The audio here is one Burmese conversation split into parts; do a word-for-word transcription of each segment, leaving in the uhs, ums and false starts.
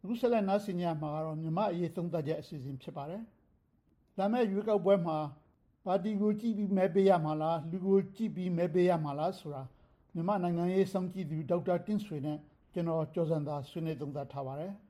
အခုဆက်လက်နားဆင်ကြမှာကတော့မြန်မာအရေးသုံးသပ်ချက်အစီအစဉ်ဖြစ်ပါတယ်။ဒါမဲ့ရွေးကောက်ပွဲမှာပါတီကိုကြည့်ပြီးမဲပေးရမှာလားလူကိုကြည့်ပြီးမဲပေးရမှာလားဆိုတာမြန်မာနိုင်ငံရေးစောင့်ကြည့်သူဒေါက်တာတင့်ဆွေနဲ့ကျွန်တော်ကျော်စံသာဆွေးနွေးသုံးသပ်ထားပါတယ်။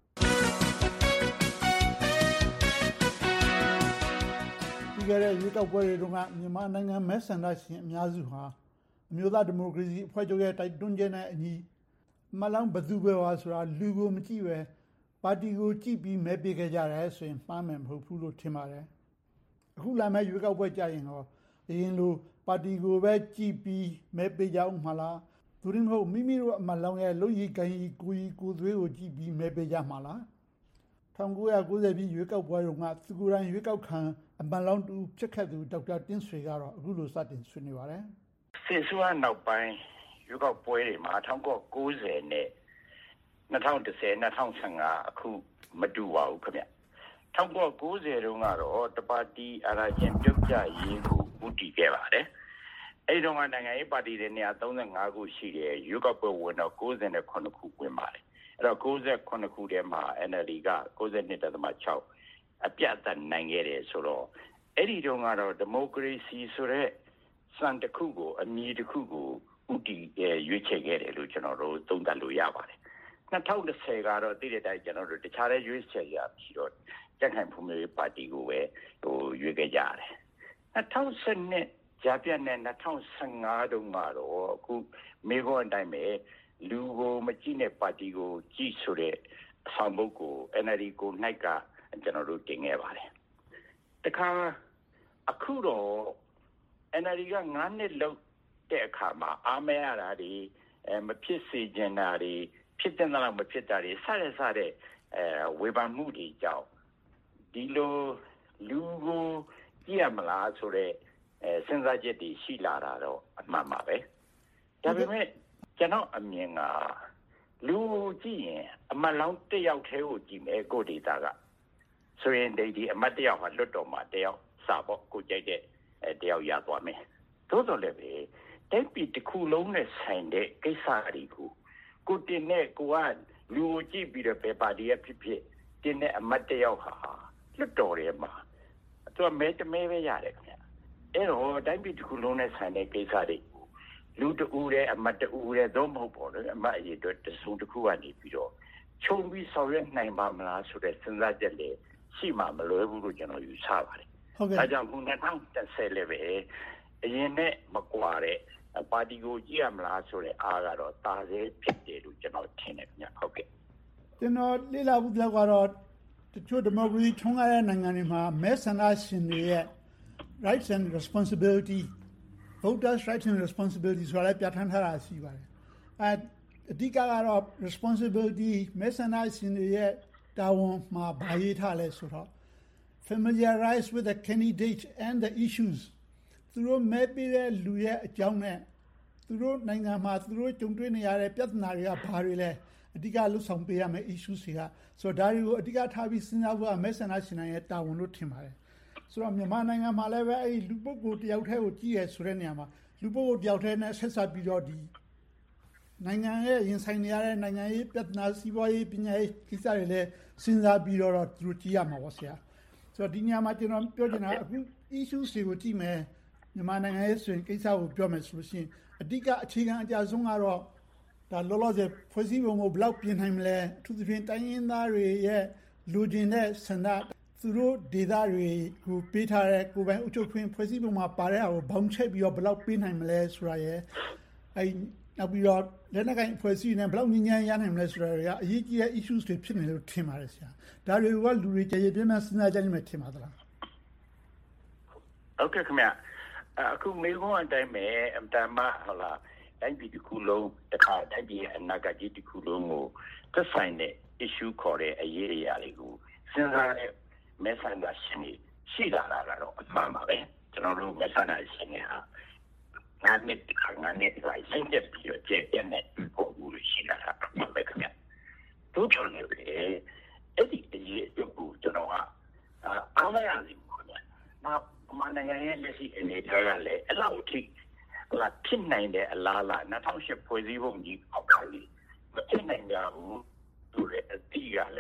ဒီကနေ့ရွေးကောက်ပွဲတွေတုန်းကမြန်မာနိုင်ငံမဲဆန္ဒရှင်အများစုဟာအမျိုးသားဒီမိုကရေစီအဖွဲ့ချုပ်ရဲ့တိုက်တွန်းချက်နဲ့အညီမလောင်ဘသူပဲပါဆိုတာလူကိုမကြည့်ပဲပါတီကိုကြည့်ပြီးမဲပေးခဲ့ကြတယ်ဆိုရင်မှားမယ်မဟုတ်ဘူးလို့ထင်ပါတယ်အခုလာမယ့်ရွေးကောက်ပွဲကြရင်တော့အရင်လိုပါတီကိုပဲကြည့်ပြီးမဲပေးကြအောင်မလားသူရင်မဟုတ်မိမိတို့အမလောင်ရဲ့လူကြီးကိုင်းကြီးကိုကြီးကိုသွေးကိုကြည့်ပြီးမဲပေးကြမှာလား၁၉၉၀ပြည့်ရွေးကောက်ပွဲတုန်းကသူကိုယ်တိုင်ရွေးကောက်ခံအမလောင်တူဖြစ်ခဲ့သူဒေါက်တာတင်းဆွေကတော့အခုလိုစတင်ဆွေးနွေးပါတယ်စစ်စွမ်းနောက်ပိုင်းရွေးကောက်ပွဲတွေမှာ၁၉၉၀နဲ့၂၀၁၀ ၂၀၁၅အခုမတူပါဘူးခင်ဗျ၁၉၉၀တုန်းကတော့တပါတီအရာချင်းပြုတ်ကြရေးကိုဦးတည်ခဲ့ပါတယ်အဲဒီတော့နိုင်ငံရေးပါတီတွေနေရာ၃၅ခုရှိတယ်ရွေးကောက်ပွဲဝင်တော့၉၇ခုဝင်ပါတယ်အဲ့တော့၉၇ခုထဲမှာ N L D က၉၂.၆ အပြတ်အသတ်နိုင်ခဲ့တယ်ဆိုတော့အဲ့ဒီတုန်းကတော့ဒီမိုကရေစီဆိုတဲ့စံတစ်ခုကိုအမည်တစ်ခုကိုဦးတည်ရွေးချယ်ခဲ့တယ်လို့ကျွန်တော်တို့သုံးသပ်လို့ရပါတယ်၂၀၁၀ကတော့တည်တဲ့အတိုင်းကျွန်တော်တို့တခြားတဲ့ရွေးချယ်ရပြီးတော့ကြံ့ခိုင်ဖွံ့ဖြိုးရေးပါတီကိုပဲဟိုရွေးခဲ့ကြတယ်၂၀၁၂ကြာပြတ်နဲ့၂၀၁၅တုန်းကတော့အခုမေခွန်းအတိုင်းပဲလူကိုမကြည့်တဲ့ပါတီကိုကြည့်ဆိုတဲ့အဆောင်ပုဒ်ကို N L D ကိုနိုင်ကကျွန်တော်တို့တင်ခဲ့ပါတယ်တခါအခုတော့ N L D က၅နှစ်လောက်တဲ့အခါမှာအားမရတာတွေအဲမဖြစ်စေချင်တာတွေဖြစ်တဲ့လောက်မဖြစ်တာတွေစတဲ့စတဲ့အဲဝေဖန်မှုတွေကြောင့်ဒီလိုလူကိုကြည့်ရမလားဆိုတဲ့အဲစဉ်းစားချက်တွေရှိလာတာတော့အမှန်ပါပဲဒါပေမဲ့ကျွန်တော်အမြင်ကလူကိုကြည့်ရင်အမလောင်းတစ်ယောက်တည်းကိုကြည့်မယ်ကိုဒေတာကဆိုရင်ဒီအမတ်တယောက်ဟာလွတ်တော်မှာတယောက်စာပေါ့ကိုကြိုက်တဲ့အဲတယောက်ရသွားမယ်သို့တော်လည်းပဲတိုက်ပြည်တစ်ခုလုံးနဲ့ဆိုင်တဲ့ကိစ္စတွေကိုကိုတင်နဲ့ကိုကလူကိုကြည့်ပြီးတော့ပဲပါတီရဖြစ်ဖြစ်တင်တဲ့အမတ်တယောက်ဟာလွတ်တော်ထဲမှာသူကမဲတမဲပဲရတယ်ခင်ဗျအဲ့တော့တိုက်ပြည်တစ်ခုလုံးနဲ့ဆိုင်တဲ့ကိစ္စတွေကိုလူတဦးရဲ့အမတ်တဦးရဲ့သုံးမဟုတ်ပေါ့လေအမတ်အရေးအတွက်တစုံတစ်ခုကနေပြီးတော့ခြုံပြီးဆောင်ရွက်နိုင်ပါမလားဆိုတဲ့စဉ်းစားချက်လေးရှိမှမလွယ်ဘူးလို့ကျွန်တော်ယူဆပါတယ်ဟုတ်ကဲ့ဒါကြောင့်ခု၂၀၁၀လည်းပဲအရင်နဲ့မကွာတဲ့ပါတီကိုကြည့်ရမလားဆိုတဲ့အားကတော့တာဆဲဖြစ်တယ်လို့ကျွန်တော်ထင်တယ်ခင်ဗျဟုတ်ကဲ့ကျွန်တော်လေ့လာဘူးတော့ကတော့တချို့ဒီမိုကရေစီထွန်းကားတဲ့နိုင်ငံတွေမှာမဲဆန္ဒရှင်တွေရဲ့ rights and responsibility voters rights and responsibility ဆိုတာလည်းပြဋ္ဌာန်းထားတာရှိပါတယ်အဲအဓိကကတော့ responsibility မဲဆန္ဒရှင်တွေရဲ့တာဝန်မှာဘာရေးထားလဲဆိုတော့ familiarize with the candidate and the issues သူတို့မဲပေးတဲ့လူရဲ့အကြောင်းနဲ့သူတို့နိုင်ငံမှာသူတို့ကြုံတွေ့နေရတဲ့ပြဿနာတွေကဘာတွေလဲအဓိကလှုပ်ဆောင်ပေးရမယ့် issues တွေကဆိုတော့ဒါတွေကိုအဓိကထားပြီးစဉ်းစားဖို့ကမဲဆန္ဒရှင်တွေရဲ့တာဝန်လို့ထင်ပါတယ်ဆိုတော့မြန်မာနိုင်ငံမှာလည်းပဲအဲ့လူပုဂ္ဂိုလ်တယောက်တည်းကိုကြည့်ရဆိုတဲ့နေရာမှာလူပုဂ္ဂိုလ်တယောက်တည်းနဲ့ဆက်ဆက်ပြီးတော့ဒီနိုင်ငံရဲ့ရင်ဆိုင်နေရတဲ့နိုင်ငံရေးပြဿနာစီးပွားရေးပညာရေးကိစ္စတွေလည်းစဉ်းစားပြီးတော့သူတို့ကြည့်ရမှာပါဆရာဆိုတော့ဒီနေရာမှာကျွန်တော်ပြောချင်တာအခု issues တွေကိုကြည့်မယ်မြန်မာနိုင်ငံရဲ့ဆိုရင်ကိစ္စကိုပြောမယ်ဆိုလို့ရှိရင်အဓိကအခြေခံအကြဆုံးကတော့ဒါလောလောဆယ်ဖွဲ့စည်းပုံကိုဘယ်လောက်ပြင်နိုင်မလဲအထူးသဖြင့်တိုင်းရင်းသားတွေရဲ့လူကျင်တဲ့ဆန္ဒသူတို့ဒေသတွေကိုပေးထားတဲ့ကိုယ်ပိုင်အုပ်ချုပ်ခွင့်ဖွဲ့စည်းပုံမှာပါတဲ့အားကိုဘောင်ချိတ်ပြီးတော့ဘယ်လောက်ပေးနိုင်မလဲဆိုတာရယ်အဲနောက်ပြီးတော့လက်နက်ကိုင်ဖွဲ့စည်းနေဘယ်လောက်ငြင်းငြင်းရနိုင်မလဲဆိုတာတွေကအရေးကြီးတဲ့ issues တွေဖြစ်နေလို့ထင်ပါတယ်ဆရာဒါတွေကလူတွေကြည်ကြည်ပြင်းပြင်းစဉ်းစားကြလိမ့်မယ်ထင်ပါသလားဟုတ်ကဲ့ခင်ဗျအခုမေခွန်းအတိုင်းပဲအတမဟုတ်လားတိုင်းပြည်တစ်ခုလုံးတခါတိုင်းပြည်အနာဂတ်ကြီးတစ်ခုလုံးကိုသက်ဆိုင်တဲ့ issue ခေါ်တဲ့အရေးအရာတွေကိုစဉ်းစားတဲ့မဲဆန္ဒရှင်တွေရှိလာတာကတော့အမှန်ပါပဲကျွန်တော်တို့မဲဆန္ဒရှင်တွေဟာငါးနှစ်ခါငါးနှစ်လိုက်စဉ်းကျက်ပြီးတော့ကျေပြည့်တဲ့ပုံစံတွေရှိလာတာအမှန်ပဲခင်ဗျတို့ကြောင့်လည်းအဲ့ဒီအရေးအကိုကျွန်တော်ကအားမရစီဘူးခင်ဗျနောက်မနိုင်ငံရဲ့လက်ရှိအနေအထားကလည်းအဲ့လောက်ထိလာဖြစ်နိုင်တဲ့အလားလား၂၀၀၈ဖွဲ့စည်းပုံကြီးအောက်ကနေမဖြစ်နိုင်ကြဘူးဆိုတဲ့အတိက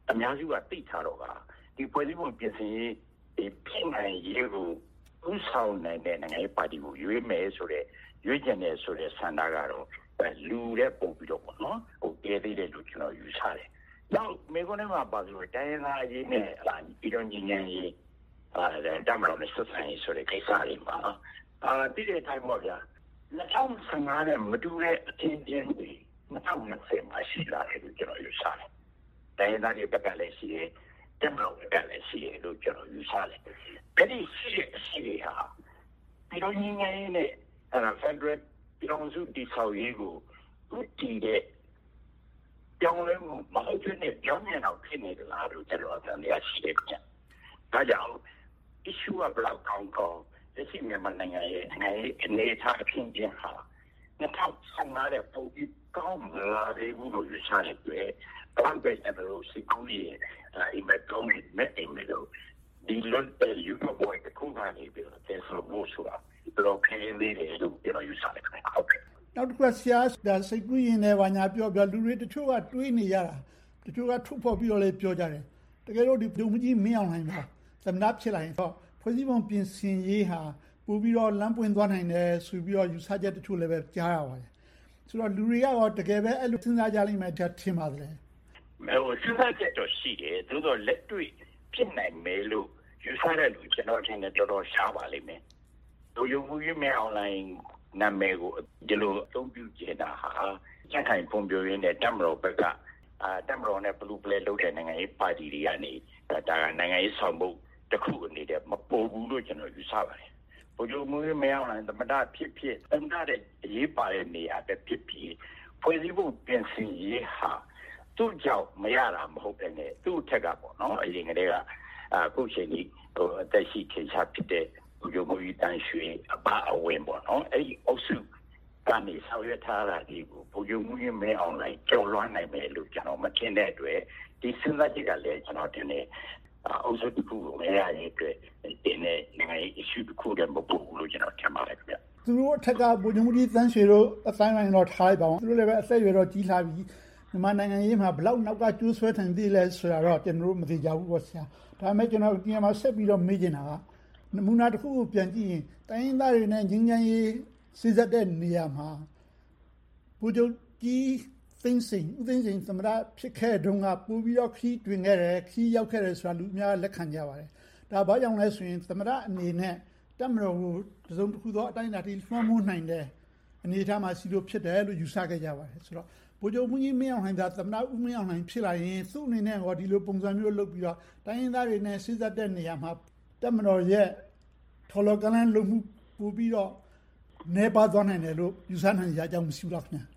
အများစုကသိထားတော့ကဒီဖွဲ့စည်းပုံပြင်ဆင်ရေးဒီပြင်နိုင်ရေးကိုဥဆောင်နိုင်တဲ့နိုင်ငံရေးပါတီကိုရွေးမယ်ဆိုတဲ့ရွေးချယ်နေဆိုတဲ့ဆန္ဒကတော့လူတဲ့ပုံပြီးတော့ပေါ့နော်ဟိုတည်သေးတယ်လို့ကျွန်တော်ယူဆတယ်။နောက်မေကွန်းထဲမှာပါဆိုတော့တိုင်းရင်းသားရေးနဲ့ဟာဒီတော့ညီညာရေးအာတမတော်နဲ့ဆက်ဆံရေးဆိုတဲ့ကိစ္စတွေမှာအာတိတဲ့အတိုင်းပေါ့ဗျာ၂၀၁၅နဲ့မတူတဲ့အချင်းချင်းတွေ၂၀၂၀မှာရှိလာတယ်လို့ကျွန်တော်ယူဆတယ်။တိုင်းရင်းသားတွေဘက်ကလည်းရှိတယ်တမတော်ဘက်ကလည်းရှိတယ်လို့ကျွန်တော်ယူဆတယ်။အဲဒီရှိတဲ့အရှိတွေဟာဒီတော့ညီညာရေးနဲ့အဲ Federal ပြည်တော်စုတိဆောက်ရေးကိုဥတီတဲ့ကြောင်းလဲမဟုတ်တဲ့နဲ့ကြောင်းမြန်အောင်ဖြစ်နေတယ်လားလို့ကျွန်တော်အကြံရရှိတယ်ဗျ။ဒါကြောင့် issue ကဘလောက်ကောင်းကောင်းလက်ရှိမြန်မာနိုင်ငံရဲ့နိုင်ငံရေးအနေအထားအဖြစ်ချင်းဟာ၂၀၁၅တဲ့ပုံပြီးကောင်းလာတဲ့ဘူးလို့ယူဆတဲ့အတွက်ဘန်ဘက်အလို့စီကူလီအိမ်မက်ကောင်းမဲ့အိမ်မက်လို့ဒီလွတ်တဲ့ယူကဘွိုင်းတခုကနေပြီးတော့တဲ့ဆိုလို့ဆိုတာတော့ခင်းလေးတယ်လို့ကျွန်တော်ယူဆတယ်ခင်ဗျဟုတ်ကဲ့နောက်တစ်ခုဆရာဒါစိတ်ကူးရင်လည်းဘာညာပြောပြောလူတွေတချို့ကတွေးနေရတာတချို့ကထုတ်ဖော်ပြီးတော့လည်းပြောကြတယ်တကယ်လို့ဒီဒုံမကြီးမင်းအောင်နိုင်ပါသမဏဖြစ်လာရင်တော့ဖွဲ့စည်းပုံပြင်ဆင်ရေးဟာပို့ပြီးတော့လမ်းပွင့်သွားနိုင်တယ်ဆိုပြီးတော့ယူဆချက်တချို့လည်းပဲကြားရပါတယ်ဆိုတော့လူတွေကတော့တကယ်ပဲအဲ့လိုစဉ်းစားကြလိမ့်မယ်ထင်ပါတယ်မဲဟိုစဉ်းစားချက်တော့ရှိတယ်သို့တော့လက်တွေ့ဖြစ်နိုင်မယ်လို့ယူဆတဲ့လူကျွန်တော်ထင်တယ်တော်တော်ရှားပါလိမ့်မယ်လူယုံမှုရေးမဲအွန်လိုင်းနာမည်ကိုဒီလိုအသုံးပြုကြတာဟာစက်ခိုင်ပုံပြရင်းနဲ့တမတော်ဘက်ကအာတမတော်နဲ့ဘလူးပလဲလုပ်တဲ့နိုင်ငံရေးပါတီတွေကနေဒါကနိုင်ငံရေးဆောင်မှုတစ်ခုအနေနဲ့မပေါ်ဘူးလို့ကျွန်တော်ယူဆပါတယ်။ဘုရားမူရေးမဲအွန်လိုင်းသမတဖြစ်ဖြစ်သမတတဲ့အရေးပါတဲ့နေရာပဲဖြစ်ဖြစ်ဖွဲ့စည်းပုံပြင်ဆင်ရေးဟာသူ့ကြောင့်မရတာမဟုတ်တဲ့နဲ့သူ့ထက်ကပေါ့နော်အရင်ကတည်းကအခုချိန်ကြီးဟိုအသက်ရှိခေချဖြစ်တဲ့ဘုရားမူရေးတန်ရွှေအပါအဝင်ပေါ့နော်အဲ့ဒီအုပ်စုကနေဆောင်ရွက်ထားတာဒီကိုဘုရားမူရေးမဲအွန်လိုင်းကျော်လွှမ်းနိုင်မယ်လို့ကျွန်တော်မထင်တဲ့အတွက်ဒီစဉ်းစားချက်ကလည်းကျွန်တော်တင်နေအုပ်စုတစ်ခုကိုလည်းရတဲ့အတွက်တင်နေနိုင်ငံရေး issue တစ်ခုတည်းမဟုတ်ဘူးလို့ကျွန်တော်ထင်ပါတယ်ခင်ဗျသူတို့အထက်ကဘုရားမူရေးတန်ရွှေတို့အတိုင်းပိုင်းတော့ထားလိုက်ပါအောင်သူတို့လည်းပဲအသက်အရွယ်တော့ကြီးလာပြီမြန်မာနိုင်ငံရေးမှာဘလောက်နောက်ကကျိုးဆွဲထိုင်သေးလဲဆိုတာတော့ကျွန်တော်တို့မသိကြဘူးပေါ့ဆရာဒါပေမဲ့ကျွန်တော်ဒီမှာဆက်ပြီးတော့မေးချင်တာကနမူနာတစ်ခုကိုပြန်ကြည့်ရင်တိုင်းရင်းသားတွေနဲ့ငြိမ်းချမ်းရေးစစ်ဆက်တဲ့နေရာမှာဘုရားကြီးသိန်းစိန်ဦးသိန်းစိန်သမ္မတဖြစ်ခဲ့တုန်းကပို့ပြီးတော့ခီးတွင်ခဲ့တယ်ခီးရောက်ခဲ့တယ်ဆိုတာလူများလက်ခံကြပါတယ်ဒါဘာကြောင့်လဲဆိုရင်သမ္မတအနေနဲ့တမတော်ကိုတစုံတစ်ခုသောအတိုင်းအတာထိလွှမ်းမိုးနိုင်တဲ့အနေအထားမှာစီလို့ဖြစ်တယ်လို့ယူဆခဲ့ကြပါတယ်ဆိုတော့ဘိုးချုပ်မင်းမင်းအောင်လှိုင်သာသမ္မတဦးမင်းအောင်လှိုင်ဖြစ်လာရင်သူ့အနေနဲ့ဟောဒီလိုပုံစံမျိုးလုပ်ပြီးတော့တိုင်းရင်းသားတွေနဲ့စစ်ဆက်တဲ့နေရာမှာတမတော်ရဲ့ထော်လော်ကလန်းလုံမှုပို့ပြီးတော့နေပါသွားနိုင်တယ်လို့ယူဆနိုင်ကြကြောင်းမရှိဘူးလားခင်ဗျာ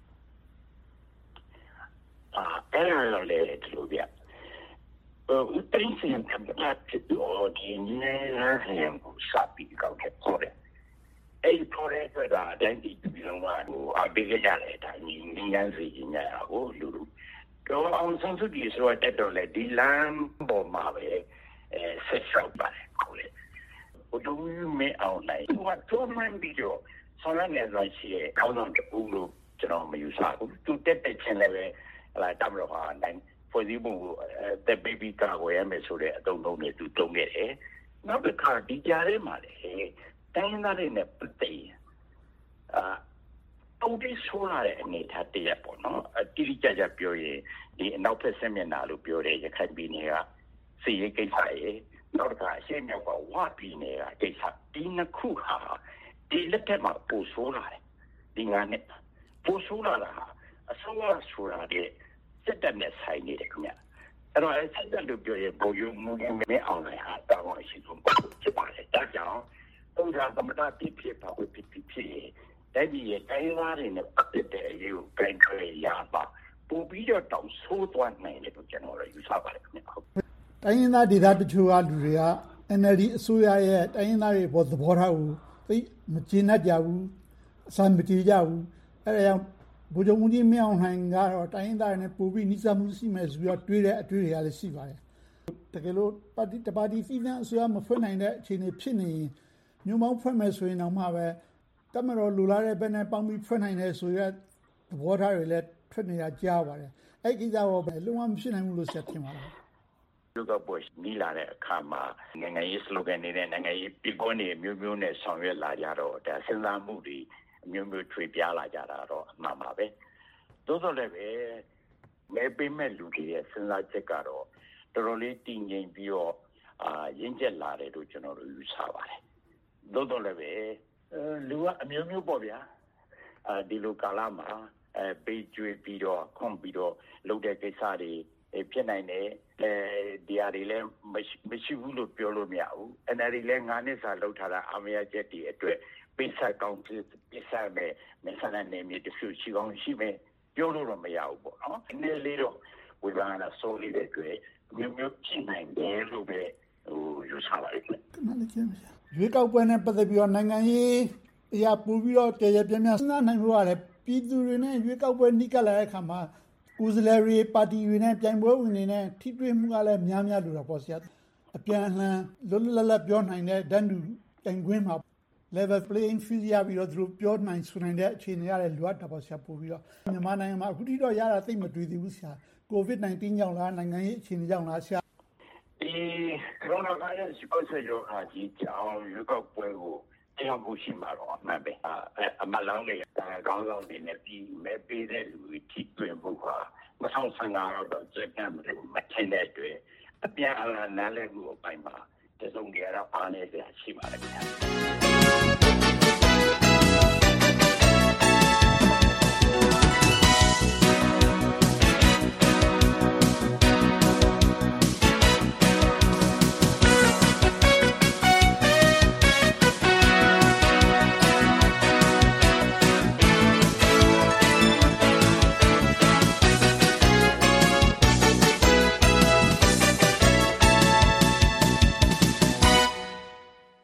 အာအဲ့ဒါလည်းဒီလိုပြဟိုတင်းစင်ကပ်တာဖြစ်တော့ဒီနေရာဟန်ကိုစပီကောက်ခဲ့ပေါ်တယ်အဲ့ဒီပေါ်တဲ့အတွက်အတိုင်းဒီပြည်လုံးမှာဟိုအပိကြရတယ်ဒါညီငန်းစီညာဟိုလူလူတော့အောင်ဆန်းစုကြည်ဆိုတဲ့တော့လေဒီလမ်းပေါ်မှာပဲအဲဆက်ရှောက်ပါတယ်ကိုလေဘုဒ္ဓမင်းအောင်လိုက်သူကတော့မှန်ပြီးတော့ဆောင်းနေသွားရှိတယ်ကောင်းဆောင်တူလို့ကျွန်တော်မယူဆဘူးသူတက်တက်ချင်းလည်းပဲဟလာတမလို့ဟာနိုင်ဖွဲ့စည်းပုံကိုတဲ့ baby ကာကိုရမယ်ဆိုတဲ့အတုံးလုံးနဲ့သူတုံးခဲ့တယ်နောက်တစ်ခါဒီကြားထဲမှာလေတိုင်းသားတွေနဲ့ပတ်သက်ရင်အာတုံးပြီးဆိုးလာတဲ့အနေထားတရက်ပေါ့နော်အတိအကျကျပြောရင်ဒီအနောက်ဖက်ဆက်မျက်နှာလို့ပြောတဲ့ရခိုင်ပြည်နယ်ကစီရေးကိစ္စရဲ့နောက်တစ်ခါအရှေ့မြောက်ကဝပြည်နယ်ကကိစ္စဒီနှစ်ခုဟာဒီလက်ထက်မှာပိုဆိုးလာတယ်ဒီငါနဲ့ပိုဆိုးလာတာဟာအစိုးရဆိုတာတဲ့စက်တက်နဲ့ဆိုင်နေတယ်ခင်ဗျအဲ့တော့စက်တက်လို့ပြောရင်ဘုံယူမှုနဲ့အောင်လိုက်ဟာတောင်းအရှိဆုံးဖြစ်ပါတယ်ဒါကြောင့်ပုံစံသမတတိဖြစ်ပါဝိဖြစ်ဖြစ်တဲ့ဒီရဲ့တိုင်းသားတွေနဲ့ပတ်သက်တဲ့အရေးကိုပြန်ခွေရပါပို့ပြီးတော့တောင်းဆိုးသွားနိုင်တယ်လို့ကျွန်တော်တို့ယူဆပါတယ်ခင်ဗျဟုတ်တိုင်းရင်းသားဒေသတချို့ကလူတွေက အန် အယ် ဒီ အစိုးရရဲ့တိုင်းရင်းသားတွေပေါ်သဘောထားကိုသိမကျေနပ်ကြဘူးအဆင်မပြေကြဘူးအဲ့ဒါကြောင့်ဘုရားမင်းမင်းအောင်လှိုင်ကတော့တိုင်းရင်းသားတွေနဲ့ပို့ပြီးနှိစက်မှုရှိမယ်ဆိုပြီးတော့တွေးတဲ့အတွေ့တွေကလည်းရှိပါတယ်တကယ်လို့ပါတီတပါတီစီးနှံအစိုးရမဖွင့်နိုင်တဲ့အခြေအနေဖြစ်နေရင်မျိုးမောင်းဖွင့်မယ်ဆိုရင်တော့မှပဲတမတော်လူလာတဲ့ဘက်နဲ့ပေါင်းပြီးဖွင့်နိုင်တယ်ဆိုရက်သဘောထားတွေလည်းထွက်နေတာကြားပါတယ်အဲ့ကိစ္စတော့ဘယ်လုံးဝမဖြစ်နိုင်ဘူးလို့ဆက်ထင်ပါလားလူကပေါ်နီလာတဲ့အခါမှာနိုင်ငံရေး slogan တွေနဲ့နိုင်ငံရေးပြည်ကွန်းတွေမျိုးမျိုးနဲ့ဆောင်ရွက်လာကြတော့ဒါစဉ်းစားမှုတွေအမျိုးမျိုးထွေပြားလာကြတာတော့အမှန်ပါပဲသို့တော်လည်းပဲမဲပေးမဲ့လူတွေရဲ့စဉ်းစားချက်ကတော့တော်တော်လေးတည်ငြိမ်ပြီးတော့အာရင့်ကျက်လာတယ်လို့ကျွန်တော်တို့ယူဆပါတယ်သို့တော်လည်းပဲလူကအမျိုးမျိုးပေါ့ဗျာအဲဒီလိုကာလမှာအဲပေးကျွေးပြီးတော့ခွန်ပြီးတော့လုပ်တဲ့ကိစ္စတွေဖြစ်နိုင်တယ်အဲဒီအရာတွေလည်းမရှိဘူးလို့ပြောလို့မရဘူး N L D လည်းငါးနှစ်စာလုပ်ထားတာအမရချက်တွေအတွက်ပိတ်ဆက်ကောင်းပိတ်ဆက်မယ်မဆန္ဒနယ်မြေတချို့ရှိကောင်းရှိမယ်ပြောလို့တော့မရဘူးပေါ့နော်အနည်းလေးတော့ဝေဘာနာဆိုလေးတဲ့တွေ့မျိုးမျိုးဖြစ်နိုင်တယ်လို့ပဲဟိုယူဆပါတယ်ခင်ဗျာရွေးကောက်ပွဲနဲ့ပတ်သက်ပြီးတော့နိုင်ငံရေးအရာပို့ပြီးတော့တရပြင်းပြစဉ်းစားနိုင်လို့ရတယ်ပြည်သူတွေနဲ့ရွေးကောက်ပွဲနှိကလာတဲ့အခါမှာကိုယ်စားလှယ်တွေပါတီတွေနဲ့ပြိုင်ပွဲဝင်နေနဲ့ထိတွေ့မှုကလည်းများများလို့တော့ပေါ့ဆရာအပြန်အလှန်လွတ်လွတ်လပ်လပ်ပြောနိုင်တဲ့ဒန်းတူတိုင်ခွင်းမှာ level playing field ရပြီးတော့သူတို့ပြောနိုင်ဆိုနိုင်တဲ့အခြေအနေရတယ်လိုအပ်တာပေါ့ဆရာပို့ပြီးတော့မြန်မာနိုင်ငံမှာအခုထိတော့ရတာသိမတွေ့သေးဘူးဆရာ COVID nineteen ကြောင့်လားနိုင်ငံရေးအခြေအနေကြောင့်လားဆရာဒီ coronavirus ကိုဆက်ရောဟာကြီးကြောင့်ရွေးကောက်ပွဲကိုတရားမှုရှိမှာတော့အမှန်ပဲအမလောင်းတွေကောင်းကောင်းတွေနဲ့ပြီးမဲ့ပေးတဲ့လူတွေထိတွေ့မှုဟာမဆောင်ဆန်ကတော့စက်ကမ်းမလို့မထင်တဲ့အတွက်အပြန်အလှန်နားလည်မှုအပိုင်းမှာတစုံတရာအားနည်းစရာရှိပါတယ်ခင်ဗျာ